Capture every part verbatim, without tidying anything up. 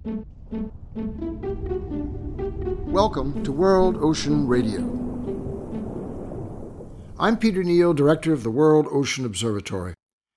Welcome to World Ocean Radio. I'm Peter Neal, Director of the World Ocean Observatory.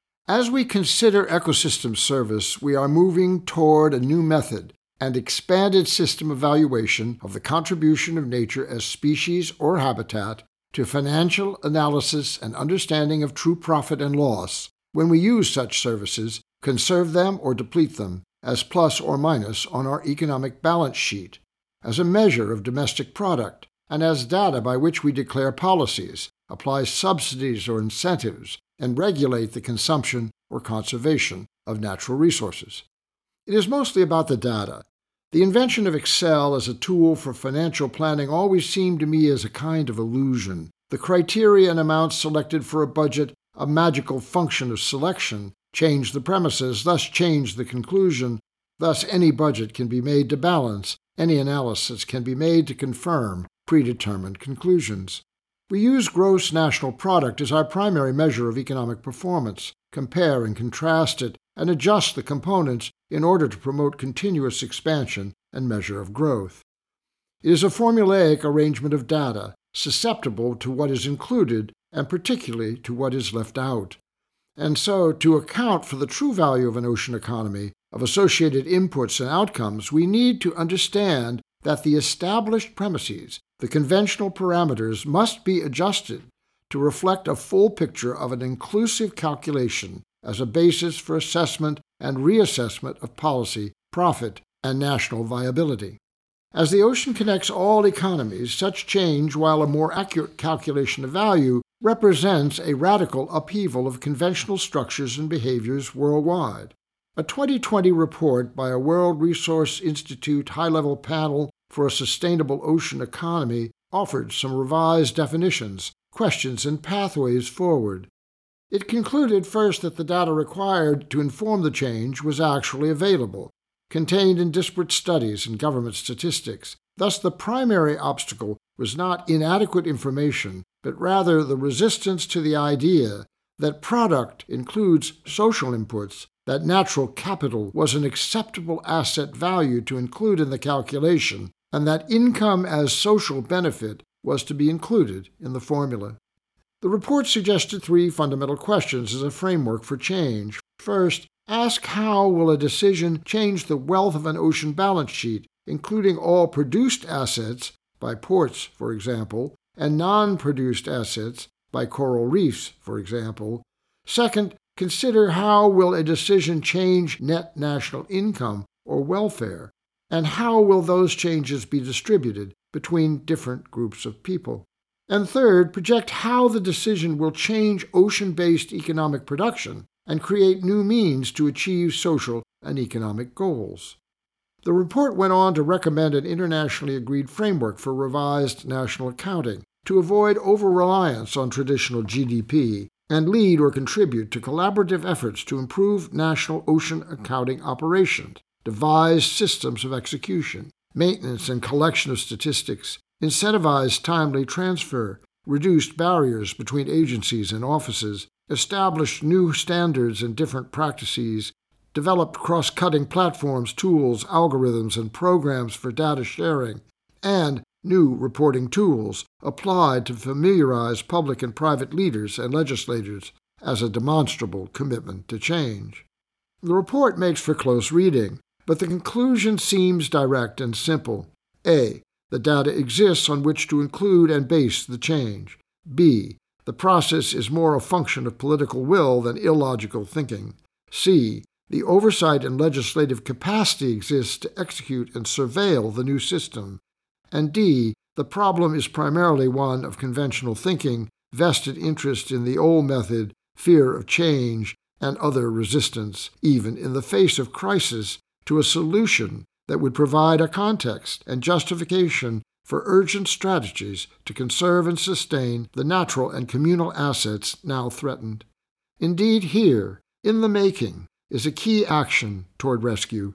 As we consider ecosystem service, we are moving toward a new method and expanded system evaluation of the contribution of nature as species or habitat to financial analysis and understanding of true profit and loss when we use such services, conserve them or deplete them as plus or minus on our economic balance sheet, as a measure of domestic product, and as data by which we declare policies, apply subsidies or incentives, and regulate the consumption or conservation of natural resources. It is mostly about the data. The invention of Excel as a tool for financial planning always seemed to me as a kind of illusion. The criteria and amounts selected for a budget, a magical function of selection, change the premises, thus change the conclusion. Thus any budget can be made to balance, any analysis can be made to confirm predetermined conclusions. We use gross national product as our primary measure of economic performance, compare and contrast it, and adjust the components in order to promote continuous expansion and measure of growth. It is a formulaic arrangement of data, susceptible to what is included and particularly to what is left out. And so, to account for the true value of an ocean economy, of associated inputs and outcomes, we need to understand that the established premises, the conventional parameters, must be adjusted to reflect a full picture of an inclusive calculation as a basis for assessment and reassessment of policy, profit, and national viability. As the ocean connects all economies, such change, while a more accurate calculation of value, represents a radical upheaval of conventional structures and behaviors worldwide. A twenty twenty report by a World Resource Institute high-level panel for a sustainable ocean economy offered some revised definitions, questions, and pathways forward. It concluded first that the data required to inform the change was actually available, contained in disparate studies and government statistics. Thus, the primary obstacle was not inadequate information, but rather the resistance to the idea that product includes social inputs, that natural capital was an acceptable asset value to include in the calculation, and that income as social benefit was to be included in the formula. The report suggested three fundamental questions as a framework for change. First, ask how will a decision change the wealth of an ocean balance sheet, including all produced assets, by ports, for example, and non-produced assets, by coral reefs, for example. Second, consider how will a decision change net national income or welfare, and how will those changes be distributed between different groups of people. And third, project how the decision will change ocean-based economic production and create new means to achieve social and economic goals. The report went on to recommend an internationally agreed framework for revised national accounting to avoid over-reliance on traditional G D P and lead or contribute to collaborative efforts to improve national ocean accounting operations, devise systems of execution, maintenance and collection of statistics, incentivize timely transfer, reduced barriers between agencies and offices, established new standards and different practices, developed cross-cutting platforms, tools, algorithms, and programs for data sharing, and new reporting tools applied to familiarize public and private leaders and legislators as a demonstrable commitment to change. The report makes for close reading, but the conclusion seems direct and simple. A. The data exists on which to include and base the change. B. The process is more a function of political will than illogical thinking. C. The oversight and legislative capacity exists to execute and surveil the new system. And D. The problem is primarily one of conventional thinking, vested interest in the old method, fear of change, and other resistance, even in the face of crisis, to a solution that would provide a context and justification for urgent strategies to conserve and sustain the natural and communal assets now threatened. Indeed, here, in the making, is a key action toward rescue.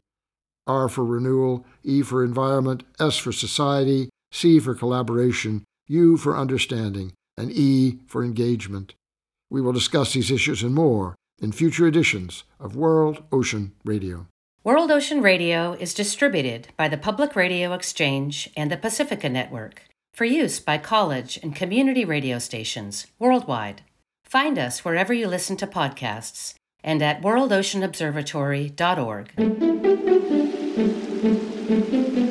R for renewal, E for environment, S for society, C for collaboration, U for understanding, and E for engagement. We will discuss these issues and more in future editions of World Ocean Radio. World Ocean Radio is distributed by the Public Radio Exchange and the Pacifica Network for use by college and community radio stations worldwide. Find us wherever you listen to podcasts and at world ocean observatory dot org.